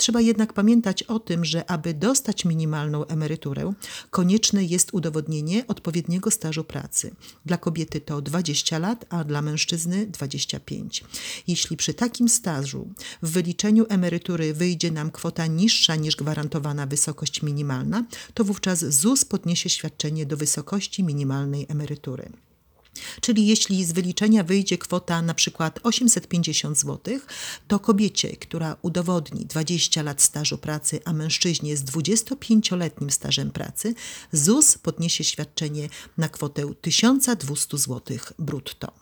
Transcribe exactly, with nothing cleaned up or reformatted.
Trzeba jednak pamiętać o tym, że aby dostać minimalną emeryturę, konieczne jest udowodnienie odpowiedniego stażu pracy. Dla kobiety to dwadzieścia lat, a dla mężczyzny dwadzieścia pięć. Jeśli przy takim stażu w wyliczeniu emerytury wyjdzie nam kwota niższa niż gwarantowana wysokość minimalna, to wówczas Z U S podniesie świadczenie do wysokości minimalnej emerytury. Czyli jeśli z wyliczenia wyjdzie kwota na przykład osiemset pięćdziesiąt złotych, to kobiecie, która udowodni dwadzieścia lat stażu pracy, a mężczyźnie z dwudziestopięcioletnim stażem pracy, Z U S podniesie świadczenie na kwotę tysiąc dwieście złotych brutto.